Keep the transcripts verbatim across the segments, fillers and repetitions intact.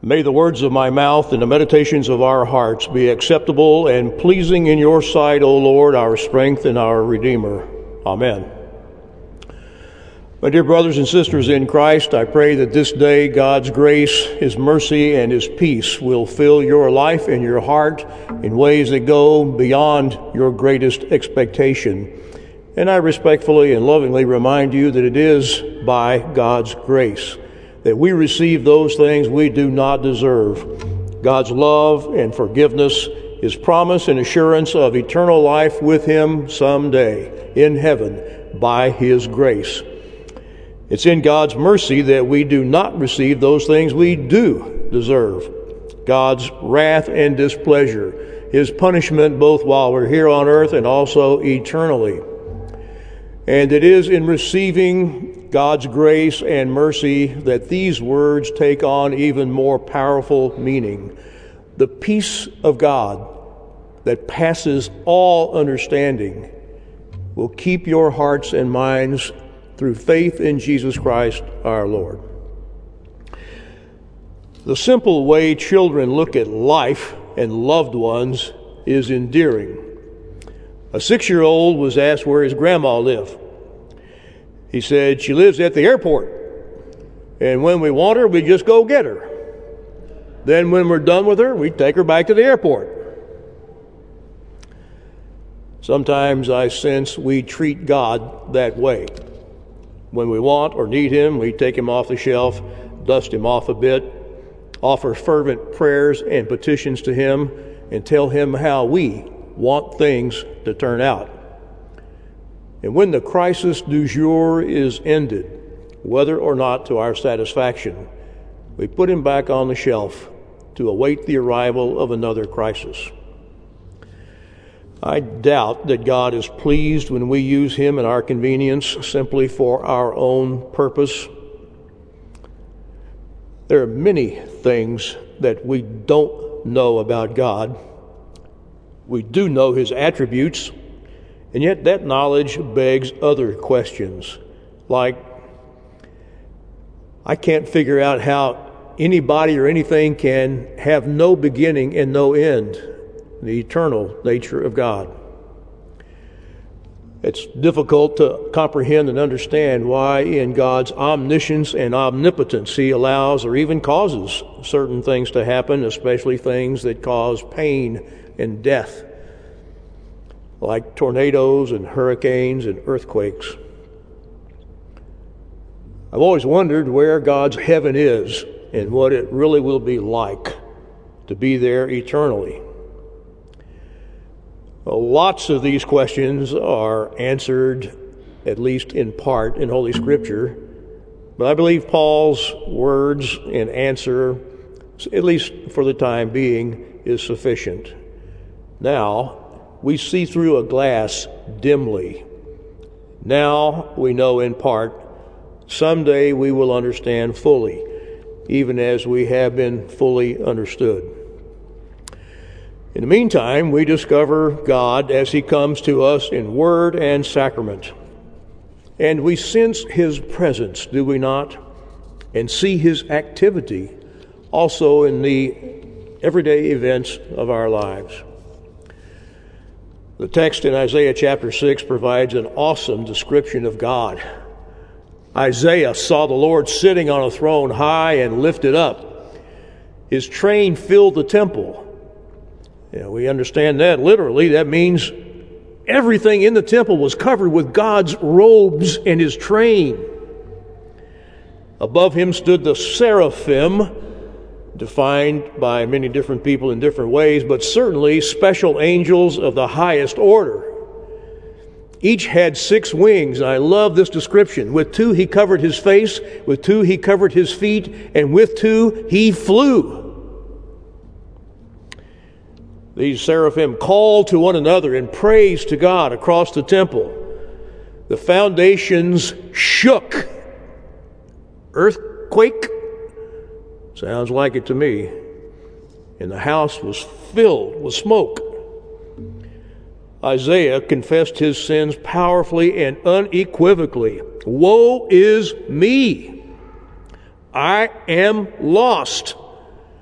May the words of my mouth and the meditations of our hearts be acceptable and pleasing in your sight, O Lord, our strength and our Redeemer. Amen. My dear brothers and sisters in Christ, I pray that this day God's grace, His mercy, and His peace will fill your life and your heart in ways that go beyond your greatest expectation. And I respectfully and lovingly remind you that it is by God's grace that we receive those things we do not deserve. God's love and forgiveness, His promise and assurance of eternal life with Him someday in heaven by His grace. It's in God's mercy that we do not receive those things we do deserve. God's wrath and displeasure, His punishment both while we're here on earth and also eternally. And it is in receiving God's grace and mercy that these words take on even more powerful meaning. The peace of God that passes all understanding will keep your hearts and minds through faith in Jesus Christ our Lord. The simple way children look at life and loved ones is endearing. A six-year-old was asked where his grandma lived. He said, she lives at the airport, and when we want her, we just go get her. Then when we're done with her, we take her back to the airport. Sometimes I sense we treat God that way. When we want or need Him, we take Him off the shelf, dust Him off a bit, offer fervent prayers and petitions to Him, and tell Him how we want things to turn out. And when the crisis du jour is ended, whether or not to our satisfaction, we put Him back on the shelf to await the arrival of another crisis. I doubt that God is pleased when we use Him in our convenience simply for our own purpose. There are many things that we don't know about God. We do know His attributes, and yet that knowledge begs other questions, like, I can't figure out how anybody or anything can have no beginning and no end, the eternal nature of God. It's difficult to comprehend and understand why in God's omniscience and omnipotence He allows or even causes certain things to happen, especially things that cause pain and death, like tornadoes and hurricanes and earthquakes. I've always wondered where God's heaven is and what it really will be like to be there eternally. Well, lots of these questions are answered, at least in part, in Holy Scripture, but I believe Paul's words and answer, at least for the time being, is sufficient. Now, we see through a glass dimly. Now we know in part. Someday we will understand fully, even as we have been fully understood. In the meantime, we discover God as He comes to us in word and sacrament. And we sense His presence, do we not? And see His activity also in the everyday events of our lives. The text in Isaiah chapter six provides an awesome description of God. Isaiah saw the Lord sitting on a throne high and lifted up. His train filled the temple. You know, we understand that literally. That means everything in the temple was covered with God's robes and His train. Above Him stood the seraphim, defined by many different people in different ways, but certainly special angels of the highest order. Each had six wings, and I love this description. With two He covered His face, with two He covered His feet, and with two He flew. These seraphim called to one another in praise to God across the temple. The foundations shook. Earthquake? Sounds like it to me. And the house was filled with smoke. Isaiah confessed his sins powerfully and unequivocally. Woe is me! I am lost.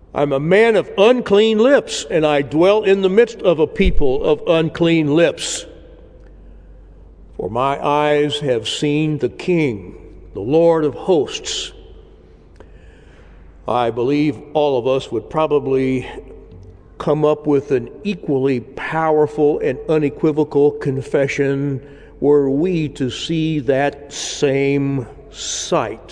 I'm a man of unclean lips, and I dwell in the midst of a people of unclean lips. For my eyes have seen the King, the Lord of hosts. I believe all of us would probably come up with an equally powerful and unequivocal confession were we to see that same sight.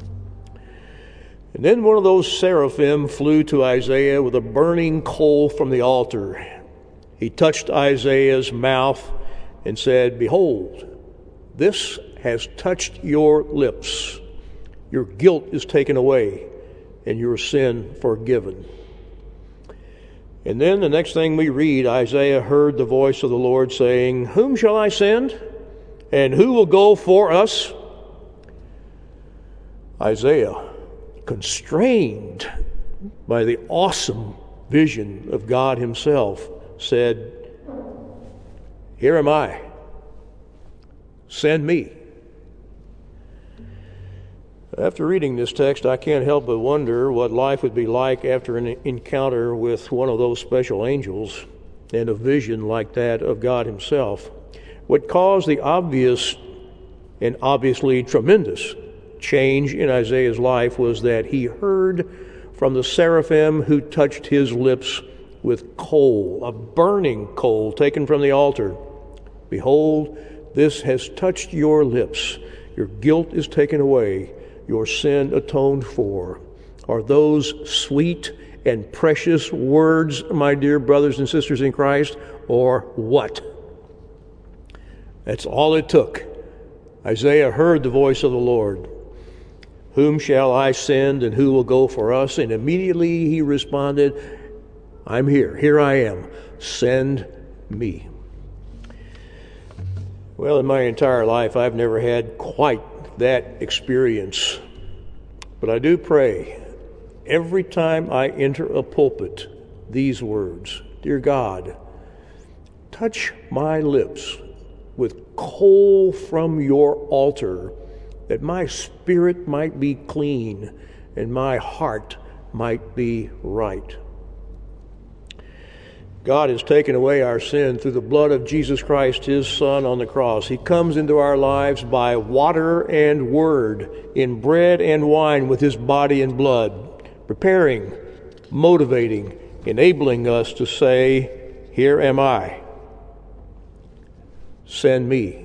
And then one of those seraphim flew to Isaiah with a burning coal from the altar. He touched Isaiah's mouth and said, "Behold, this has touched your lips. Your guilt is taken away and your sin forgiven." And then the next thing we read, Isaiah heard the voice of the Lord saying, "Whom shall I send? And who will go for us?" Isaiah, constrained by the awesome vision of God himself, said, "Here am I. Send me." After reading this text, I can't help but wonder what life would be like after an encounter with one of those special angels and a vision like that of God himself. What caused the obvious and obviously tremendous change in Isaiah's life was that he heard from the seraphim who touched his lips with coal, a burning coal taken from the altar. "Behold, this has touched your lips. Your guilt is taken away, your sin atoned for." Are those sweet and precious words, my dear brothers and sisters in Christ, or what? That's all it took. Isaiah heard the voice of the Lord. "Whom shall I send, and who will go for us?" And immediately he responded, "I'm here. Here I am. Send me." Well, in my entire life, I've never had quite that experience. But I do pray every time I enter a pulpit these words: "Dear God, touch my lips with coal from your altar, that my spirit might be clean and my heart might be right." God has taken away our sin through the blood of Jesus Christ, his Son, on the cross. He comes into our lives by water and word, in bread and wine with his body and blood, preparing, motivating, enabling us to say, "Here am I. Send me."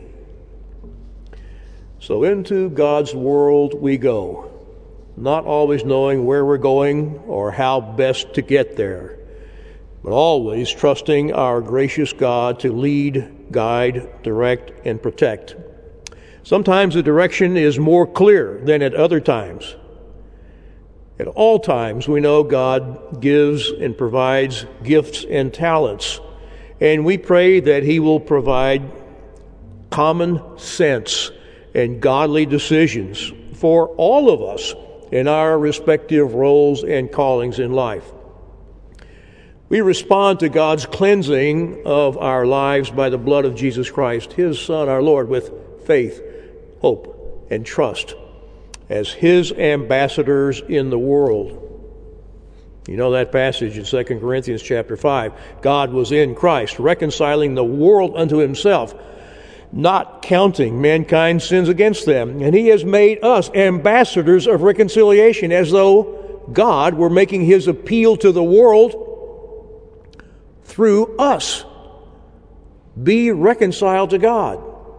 So into God's world we go, not always knowing where we're going or how best to get there, but always trusting our gracious God to lead, guide, direct, and protect. Sometimes the direction is more clear than at other times. At all times, we know God gives and provides gifts and talents, and we pray that he will provide common sense and godly decisions for all of us in our respective roles and callings in life. We respond to God's cleansing of our lives by the blood of Jesus Christ, his Son, our Lord, with faith, hope, and trust as his ambassadors in the world. You know that passage in Second Corinthians chapter five. God was in Christ, reconciling the world unto himself, not counting mankind's sins against them. And he has made us ambassadors of reconciliation, as though God were making his appeal to the world through us. Be reconciled to God.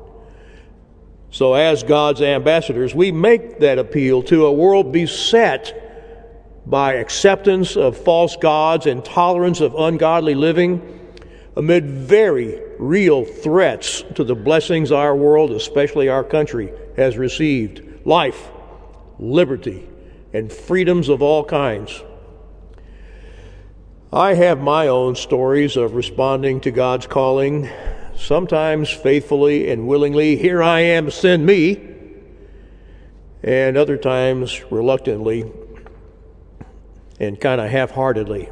So as God's ambassadors, we make that appeal to a world beset by acceptance of false gods and tolerance of ungodly living, amid very real threats to the blessings our world, especially our country, has received: life, liberty, and freedoms of all kinds. I have my own stories of responding to God's calling, sometimes faithfully and willingly, "Here I am, send me," and other times reluctantly and kind of half-heartedly.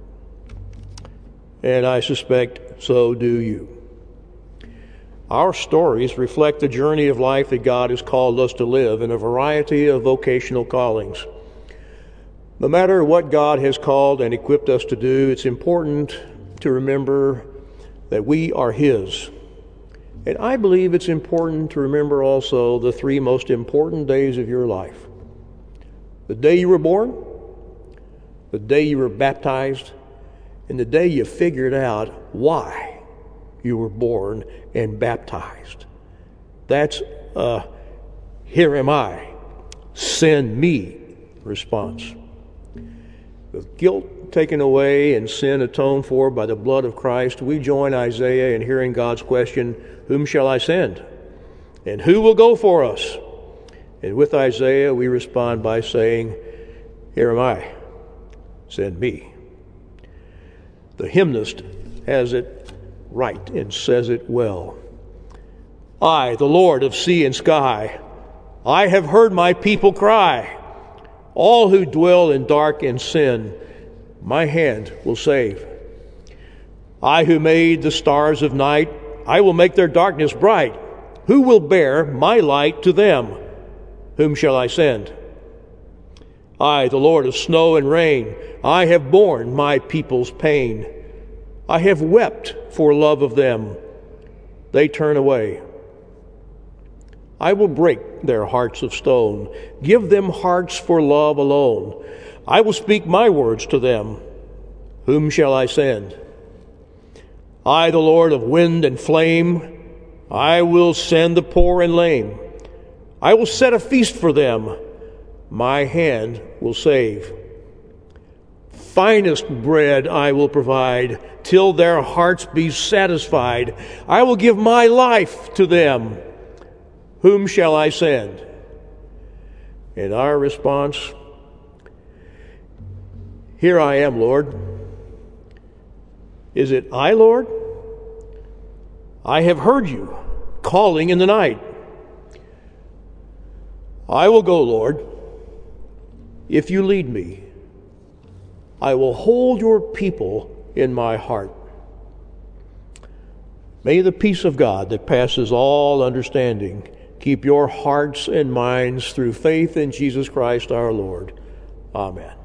And I suspect so do you. Our stories reflect the journey of life that God has called us to live in a variety of vocational callings. No matter what God has called and equipped us to do, it's important to remember that we are His. And I believe it's important to remember also the three most important days of your life. The day you were born, the day you were baptized, and the day you figured out why you were born and baptized. That's a "here am I, send me" response. With guilt taken away and sin atoned for by the blood of Christ, we join Isaiah in hearing God's question, "Whom shall I send? And who will go for us?" And with Isaiah, we respond by saying, "Here am I, send me." The hymnist has it right and says it well. "I, the Lord of sea and sky, I have heard my people cry. All who dwell in dark and sin, my hand will save. I who made the stars of night, I will make their darkness bright. Who will bear my light to them? Whom shall I send? I, the Lord of snow and rain, I have borne my people's pain. I have wept for love of them. They turn away. I will break their hearts of stone, give them hearts for love alone. I will speak my words to them. Whom shall I send? I, the Lord of wind and flame, I will send the poor and lame. I will set a feast for them. My hand will save. Finest bread I will provide, till their hearts be satisfied. I will give my life to them. Whom shall I send? And our response, "Here I am, Lord." Is it I, Lord? I have heard you calling in the night. I will go, Lord. If you lead me, I will hold your people in my heart. May the peace of God that passes all understanding keep your hearts and minds through faith in Jesus Christ our Lord. Amen.